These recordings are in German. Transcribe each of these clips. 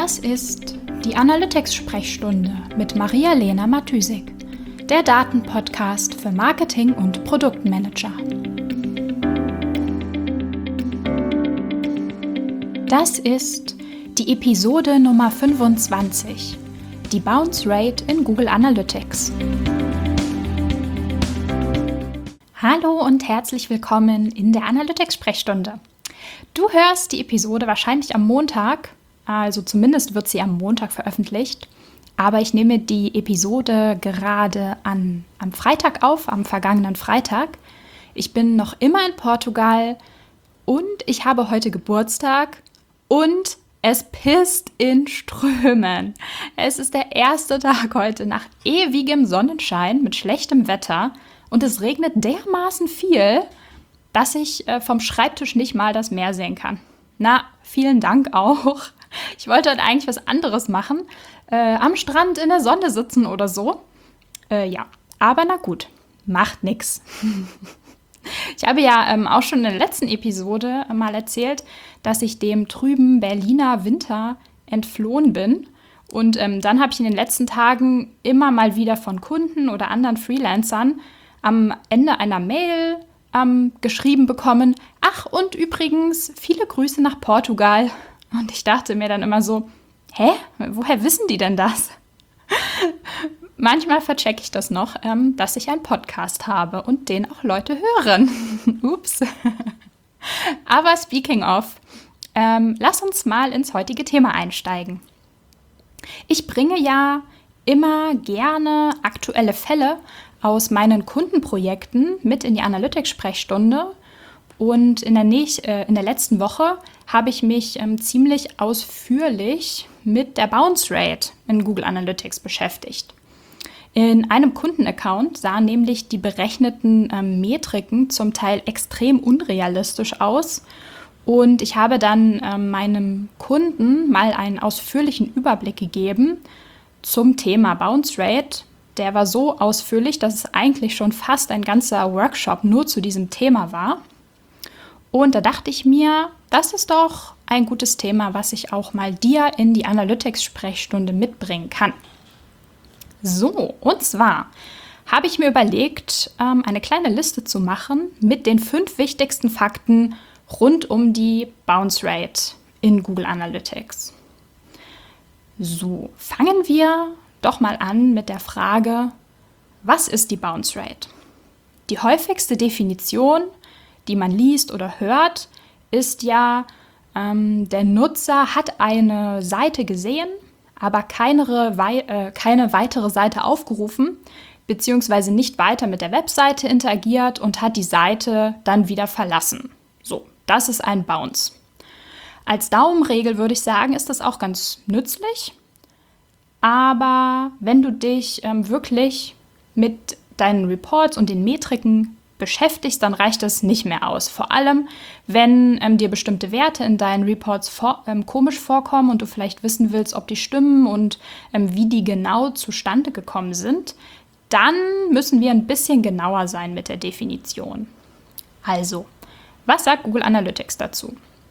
Das ist die Analytics-Sprechstunde mit Maria-Lena Matysik, der Datenpodcast für Marketing- und Produktmanager. Das ist die Episode Nummer 25, die Bounce Rate in Google Analytics. Hallo und herzlich willkommen in der Analytics-Sprechstunde. Du hörst die Episode wahrscheinlich am Montag, also zumindest wird sie am Montag veröffentlicht, aber ich nehme die Episode gerade am Freitag auf, am vergangenen Freitag. Ich bin noch immer in Portugal und ich habe heute Geburtstag und es pisst in Strömen. Es ist der erste Tag heute nach ewigem Sonnenschein mit schlechtem Wetter und es regnet dermaßen viel, dass ich vom Schreibtisch nicht mal das Meer sehen kann. Na, vielen Dank auch. Ich wollte heute eigentlich was anderes machen. Am Strand in der Sonne sitzen oder so. Aber na gut, macht nix. Ich habe ja auch schon in der letzten Episode mal erzählt, dass ich dem trüben Berliner Winter entflohen bin. Und dann habe ich in den letzten Tagen immer mal wieder von Kunden oder anderen Freelancern am Ende einer Mail geschrieben bekommen, ach und übrigens, viele Grüße nach Portugal. Und ich dachte mir dann immer so, woher wissen die denn das? Manchmal verchecke ich das noch, dass ich einen Podcast habe und den auch Leute hören. Ups. Aber speaking of, lass uns mal ins heutige Thema einsteigen. Ich bringe ja immer gerne aktuelle Fälle aus meinen Kundenprojekten mit in die Analytics-Sprechstunde. Und in der letzten Woche habe ich mich ziemlich ausführlich mit der Bounce Rate in Google Analytics beschäftigt. In einem Kundenaccount sahen nämlich die berechneten Metriken zum Teil extrem unrealistisch aus. Und ich habe dann meinem Kunden mal einen ausführlichen Überblick gegeben zum Thema Bounce Rate. Der war so ausführlich, dass es eigentlich schon fast ein ganzer Workshop nur zu diesem Thema war. Und da dachte ich mir, das ist doch ein gutes Thema, was ich auch mal dir in die Analytics-Sprechstunde mitbringen kann. So, und zwar habe ich mir überlegt, eine kleine Liste zu machen mit den 5 wichtigsten Fakten rund um die Bounce Rate in Google Analytics. So, fangen wir doch mal an mit der Frage, was ist die Bounce Rate? Die häufigste Definition, die man liest oder hört, ist ja, der Nutzer hat eine Seite gesehen, aber keine weitere Seite aufgerufen, beziehungsweise nicht weiter mit der Webseite interagiert und hat die Seite dann wieder verlassen. So, das ist ein Bounce. Als Daumenregel würde ich sagen, ist das auch ganz nützlich. Aber wenn du dich wirklich mit deinen Reports und den Metriken beschäftigst, dann reicht das nicht mehr aus. Vor allem, wenn dir bestimmte Werte in deinen Reports komisch vorkommen und du vielleicht wissen willst, ob die stimmen und wie die genau zustande gekommen sind, dann müssen wir ein bisschen genauer sein mit der Definition. Also, was sagt Google Analytics dazu?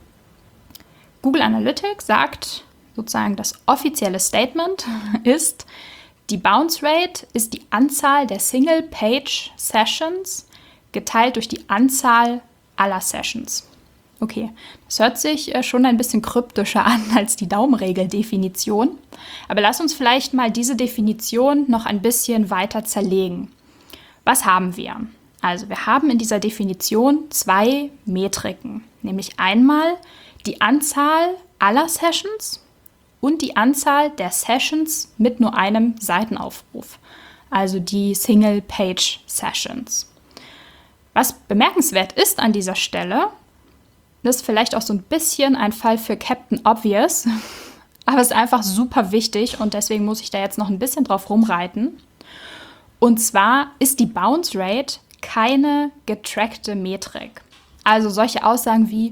Google Analytics sagt, sozusagen das offizielle Statement ist, die Bounce Rate ist die Anzahl der Single-Page-Sessions geteilt durch die Anzahl aller Sessions. Okay, das hört sich schon ein bisschen kryptischer an als die Daumenregel-Definition, aber lass uns vielleicht mal diese Definition noch ein bisschen weiter zerlegen. Was haben wir? Also wir haben in dieser Definition 2 Metriken, nämlich einmal die Anzahl aller Sessions und die Anzahl der Sessions mit nur einem Seitenaufruf, also die Single-Page-Sessions. Was bemerkenswert ist an dieser Stelle, das ist vielleicht auch so ein bisschen ein Fall für Captain Obvious, aber es ist einfach super wichtig und deswegen muss ich da jetzt noch ein bisschen drauf rumreiten. Und zwar ist die Bounce Rate keine getrackte Metrik. Also solche Aussagen wie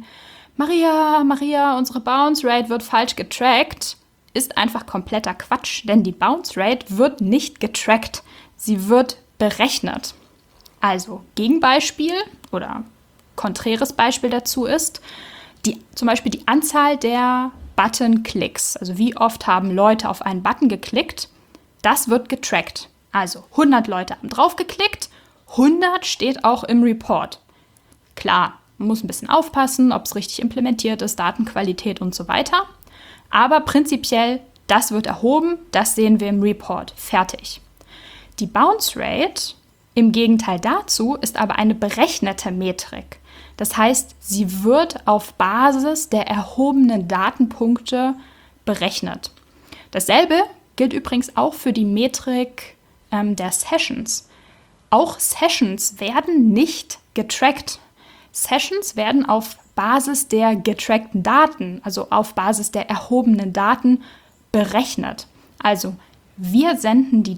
Maria, unsere Bounce Rate wird falsch getrackt, ist einfach kompletter Quatsch, denn die Bounce Rate wird nicht getrackt, sie wird berechnet. Also Gegenbeispiel oder konträres Beispiel dazu ist, zum Beispiel die Anzahl der Button-Klicks. Also wie oft haben Leute auf einen Button geklickt, das wird getrackt. Also 100 Leute haben drauf geklickt, 100 steht auch im Report. Klar, man muss ein bisschen aufpassen, ob es richtig implementiert ist, Datenqualität und so weiter. Aber prinzipiell, das wird erhoben, das sehen wir im Report. Fertig. Die Bounce Rate im Gegenteil dazu ist aber eine berechnete Metrik. Das heißt, sie wird auf Basis der erhobenen Datenpunkte berechnet. Dasselbe gilt übrigens auch für die Metrik der Sessions. Auch Sessions werden nicht getrackt. Sessions werden auf Basis der getrackten Daten, also auf Basis der erhobenen Daten berechnet. Also wir senden die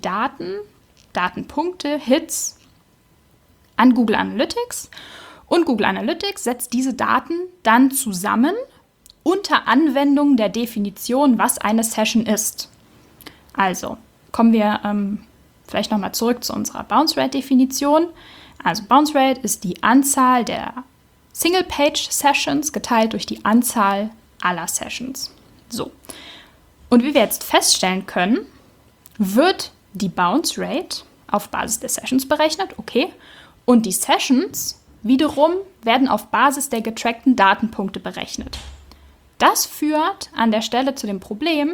Datenpunkte, Hits an Google Analytics und Google Analytics setzt diese Daten dann zusammen unter Anwendung der Definition, was eine Session ist. Also kommen wir vielleicht nochmal zurück zu unserer Bounce Rate Definition. Also Bounce Rate ist die Anzahl der Single-Page-Sessions geteilt durch die Anzahl aller Sessions. So. Und wie wir jetzt feststellen können, wird die Bounce Rate auf Basis der Sessions berechnet, okay, und die Sessions wiederum werden auf Basis der getrackten Datenpunkte berechnet. Das führt an der Stelle zu dem Problem,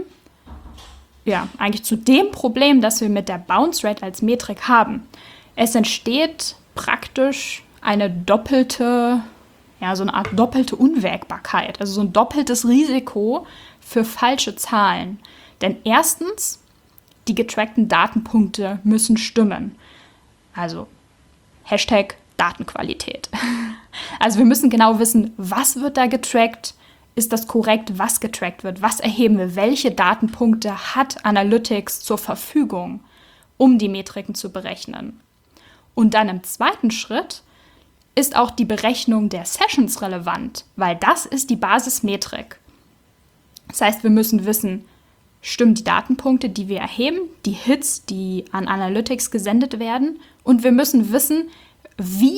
eigentlich zu dem Problem, das wir mit der Bounce Rate als Metrik haben. Es entsteht praktisch eine doppelte, so eine Art doppelte Unwägbarkeit, also so ein doppeltes Risiko für falsche Zahlen. Denn erstens, die getrackten Datenpunkte müssen stimmen. Also Hashtag Datenqualität. Also wir müssen genau wissen, was wird da getrackt, ist das korrekt, was getrackt wird, was erheben wir, welche Datenpunkte hat Analytics zur Verfügung, um die Metriken zu berechnen. Und dann im zweiten Schritt ist auch die Berechnung der Sessions relevant, weil das ist die Basismetrik. Das heißt, wir müssen wissen, stimmen die Datenpunkte, die wir erheben, die Hits, die an Analytics gesendet werden, und wir müssen wissen, wie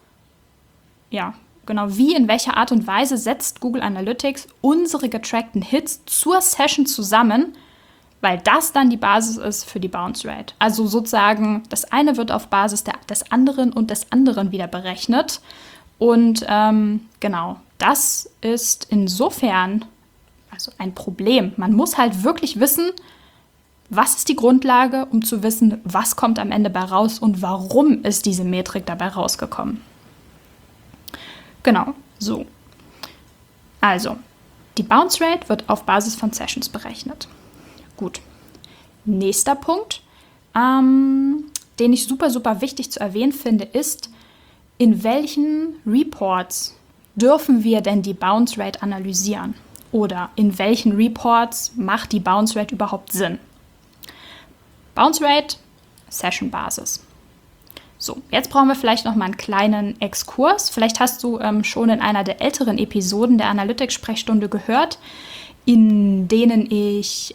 in welcher Art und Weise setzt Google Analytics unsere getrackten Hits zur Session zusammen, weil das dann die Basis ist für die Bounce Rate. Also sozusagen, das eine wird auf Basis des anderen und des anderen wieder berechnet. Und das ist insofern ein Problem. Man muss halt wirklich wissen, was ist die Grundlage, um zu wissen, was kommt am Ende bei raus und warum ist diese Metrik dabei rausgekommen. Genau, so. Also, die Bounce Rate wird auf Basis von Sessions berechnet. Gut. Nächster Punkt, den ich super, super wichtig zu erwähnen finde, ist, in welchen Reports dürfen wir denn die Bounce Rate analysieren? Oder in welchen Reports macht die Bounce Rate überhaupt Sinn? Bounce Rate, Session-Basis. So, jetzt brauchen wir vielleicht noch mal einen kleinen Exkurs. Vielleicht hast du schon in einer der älteren Episoden der Analytics-Sprechstunde gehört, in denen ich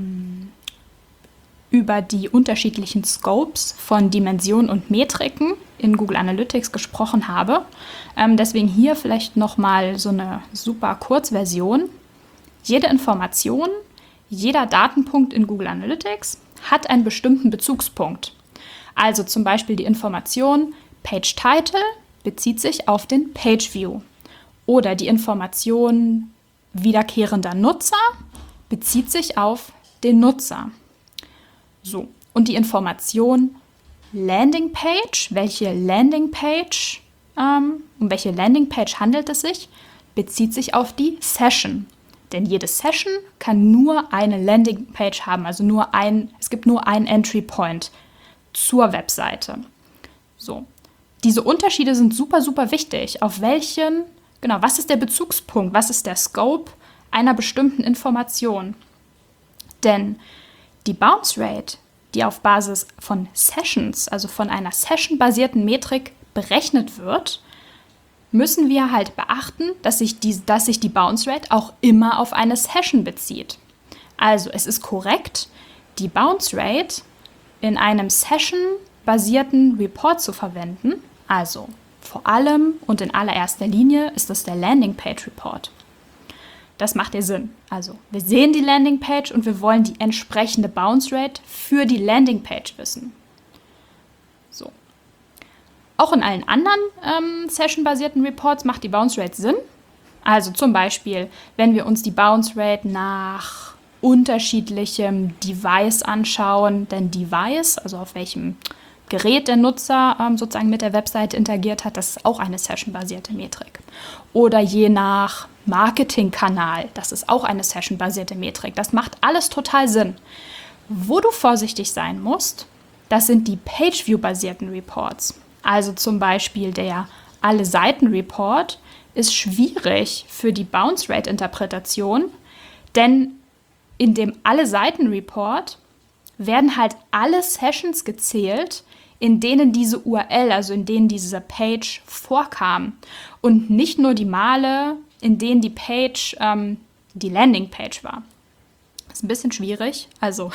über die unterschiedlichen Scopes von Dimensionen und Metriken in Google Analytics gesprochen habe. Deswegen hier vielleicht noch mal so eine super Kurzversion. Jede Information, jeder Datenpunkt in Google Analytics hat einen bestimmten Bezugspunkt. Also zum Beispiel die Information Page Title bezieht sich auf den Page View oder die Information wiederkehrender Nutzer bezieht sich auf den Nutzer. So, und die Information Landing Page, um welche Landing Page handelt es sich, bezieht sich auf die Session. Denn jede Session kann nur eine Landing Page haben, also es gibt nur einen Entry Point zur Webseite. So, diese Unterschiede sind super, super wichtig. Was ist der Bezugspunkt, was ist der Scope einer bestimmten Information? Denn die Bounce Rate, die auf Basis von Sessions, also von einer Session-basierten Metrik berechnet wird, müssen wir halt beachten, dass sich die Bounce Rate auch immer auf eine Session bezieht. Also es ist korrekt, die Bounce Rate in einem Session-basierten Report zu verwenden. Also vor allem und in allererster Linie ist das der Landing Page Report. das macht ja Sinn. Also wir sehen die Landingpage und wir wollen die entsprechende Bounce Rate für die Landingpage wissen. So. Auch in allen anderen Session-basierten Reports macht die Bounce Rate Sinn. Also zum Beispiel, wenn wir uns die Bounce Rate nach unterschiedlichem Device anschauen, denn Device, also auf welchem Gerät der Nutzer sozusagen mit der Webseite interagiert hat, das ist auch eine Session-basierte Metrik. Oder je nach Marketingkanal, das ist auch eine Session-basierte Metrik. Das macht alles total Sinn. Wo du vorsichtig sein musst, das sind die Page-View-basierten Reports. Also zum Beispiel der Alle-Seiten-Report ist schwierig für die Bounce-Rate-Interpretation, denn in dem Alle-Seiten-Report werden halt alle Sessions gezählt, in denen diese URL, also in denen diese Page vorkam. Und nicht nur die Male, in denen die Page die Landingpage war. Das ist ein bisschen schwierig. Also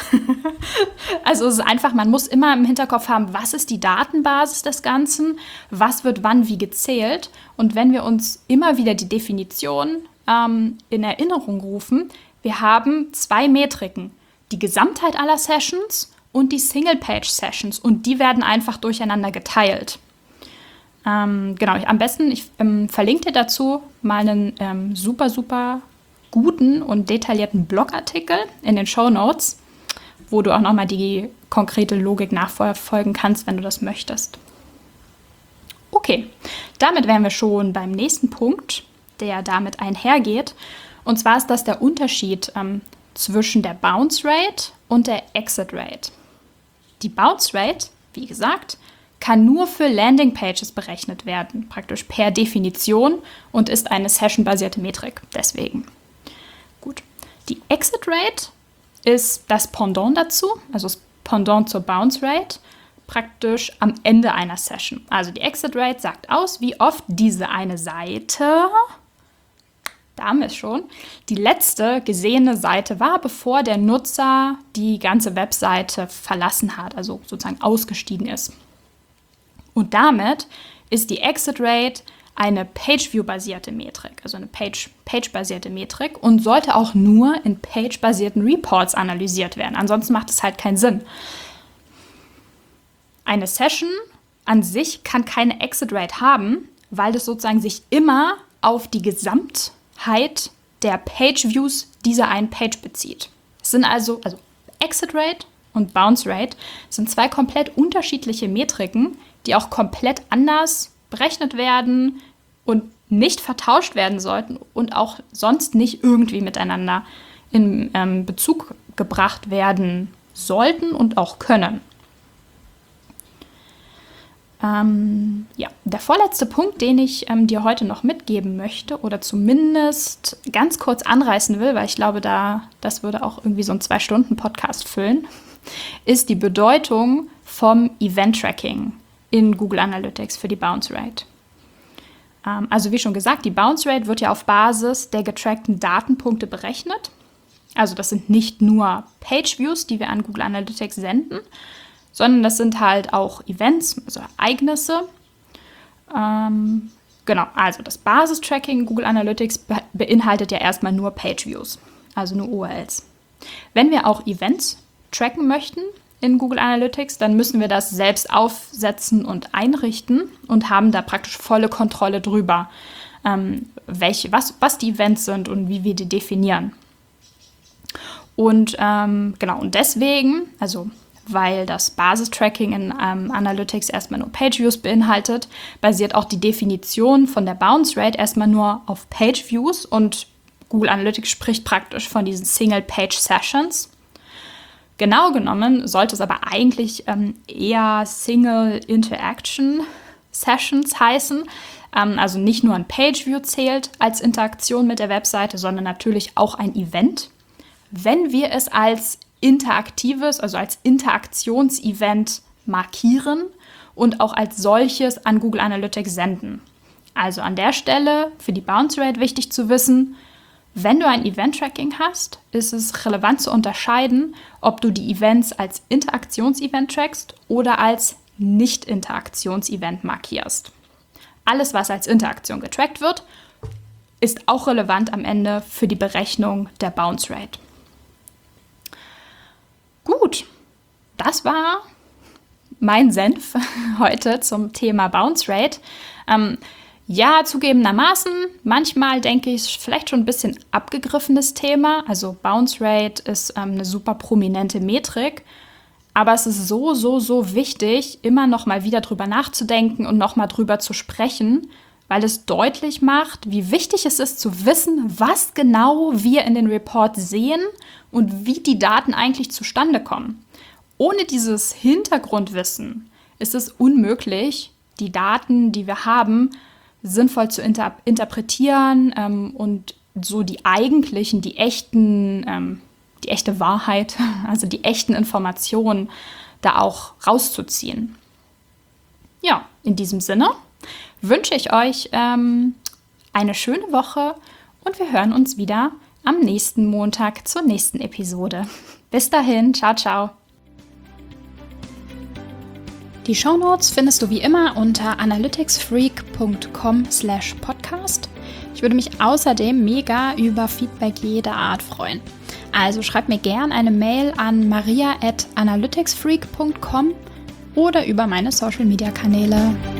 es ist einfach, man muss immer im Hinterkopf haben, was ist die Datenbasis des Ganzen, was wird wann wie gezählt. Und wenn wir uns immer wieder die Definition in Erinnerung rufen, wir haben 2 Metriken. Die Gesamtheit aller Sessions und die Single-Page-Sessions. Und die werden einfach durcheinander geteilt. Genau, am besten, ich verlinke dir dazu mal einen super guten und detaillierten Blogartikel in den Shownotes, wo du auch nochmal die konkrete Logik nachverfolgen kannst, wenn du das möchtest. Okay, damit wären wir schon beim nächsten Punkt, der damit einhergeht. Und zwar ist das der Unterschied zwischen der Bounce Rate und der Exit Rate. Die Bounce Rate, wie gesagt, kann nur für Landingpages berechnet werden, praktisch per Definition, und ist eine session-basierte Metrik. Deswegen. Gut. Die Exit Rate ist das Pendant dazu, also das Pendant zur Bounce Rate, praktisch am Ende einer Session. Also die Exit Rate sagt aus, wie oft diese eine Seite, da haben wir es schon, die letzte gesehene Seite war, bevor der Nutzer die ganze Webseite verlassen hat, also sozusagen ausgestiegen ist. Und damit ist die Exit Rate eine Page-View-basierte Metrik, also eine Page-basierte Metrik, und sollte auch nur in Page-basierten Reports analysiert werden. Ansonsten macht es halt keinen Sinn. Eine Session an sich kann keine Exit Rate haben, weil das sozusagen sich immer auf die Gesamtheit der Page-Views dieser einen Page bezieht. Es sind also Exit Rate und Bounce Rate sind 2 komplett unterschiedliche Metriken, die auch komplett anders berechnet werden und nicht vertauscht werden sollten und auch sonst nicht irgendwie miteinander in Bezug gebracht werden sollten und auch können. Der vorletzte Punkt, den ich dir heute noch mitgeben möchte oder zumindest ganz kurz anreißen will, weil ich glaube, das würde auch irgendwie so einen 2-Stunden-Podcast füllen, ist die Bedeutung vom Event-Tracking in Google Analytics für die Bounce Rate. Also wie schon gesagt, die Bounce Rate wird ja auf Basis der getrackten Datenpunkte berechnet. Also das sind nicht nur Page-Views, die wir an Google Analytics senden, sondern das sind halt auch Events, also Ereignisse. Genau, also das Basistracking Google Analytics beinhaltet ja erstmal nur Page-Views, also nur URLs. Wenn wir auch Events tracken möchten in Google Analytics, dann müssen wir das selbst aufsetzen und einrichten und haben da praktisch volle Kontrolle drüber, was die Events sind und wie wir die definieren. Und und deswegen, also weil das Basistracking in Analytics erstmal nur Page-Views beinhaltet, basiert auch die Definition von der Bounce Rate erstmal nur auf Page-Views und Google Analytics spricht praktisch von diesen Single-Page-Sessions. Genau genommen sollte es aber eigentlich eher Single-Interaction-Sessions heißen. Also nicht nur ein Page-View zählt als Interaktion mit der Webseite, sondern natürlich auch ein Event. Wenn wir es als interaktives, also als Interaktionsevent markieren und auch als solches an Google Analytics senden. Also an der Stelle für die Bounce Rate wichtig zu wissen, wenn du ein Event-Tracking hast, ist es relevant zu unterscheiden, ob du die Events als Interaktionsevent trackst oder als Nicht-Interaktionsevent markierst. Alles, was als Interaktion getrackt wird, ist auch relevant am Ende für die Berechnung der Bounce Rate. Gut, das war mein Senf heute zum Thema Bounce Rate. Ja, zugegebenermaßen, manchmal denke ich, ist vielleicht schon ein bisschen abgegriffenes Thema. Also Bounce Rate ist eine super prominente Metrik. Aber es ist so wichtig, immer noch mal wieder drüber nachzudenken und noch mal drüber zu sprechen, weil es deutlich macht, wie wichtig es ist zu wissen, was genau wir in den Report sehen und wie die Daten eigentlich zustande kommen. Ohne dieses Hintergrundwissen ist es unmöglich, die Daten, die wir haben, sinnvoll zu interpretieren und so die eigentlichen, die echte Wahrheit, also die echten Informationen da auch rauszuziehen. Ja, in diesem Sinne wünsche ich euch eine schöne Woche und wir hören uns wieder am nächsten Montag zur nächsten Episode. Bis dahin, ciao, ciao. Die Shownotes findest du wie immer unter analyticsfreak.com/podcast. Ich würde mich außerdem mega über Feedback jeder Art freuen. Also schreib mir gern eine Mail an maria@analyticsfreak.com oder über meine Social-Media-Kanäle.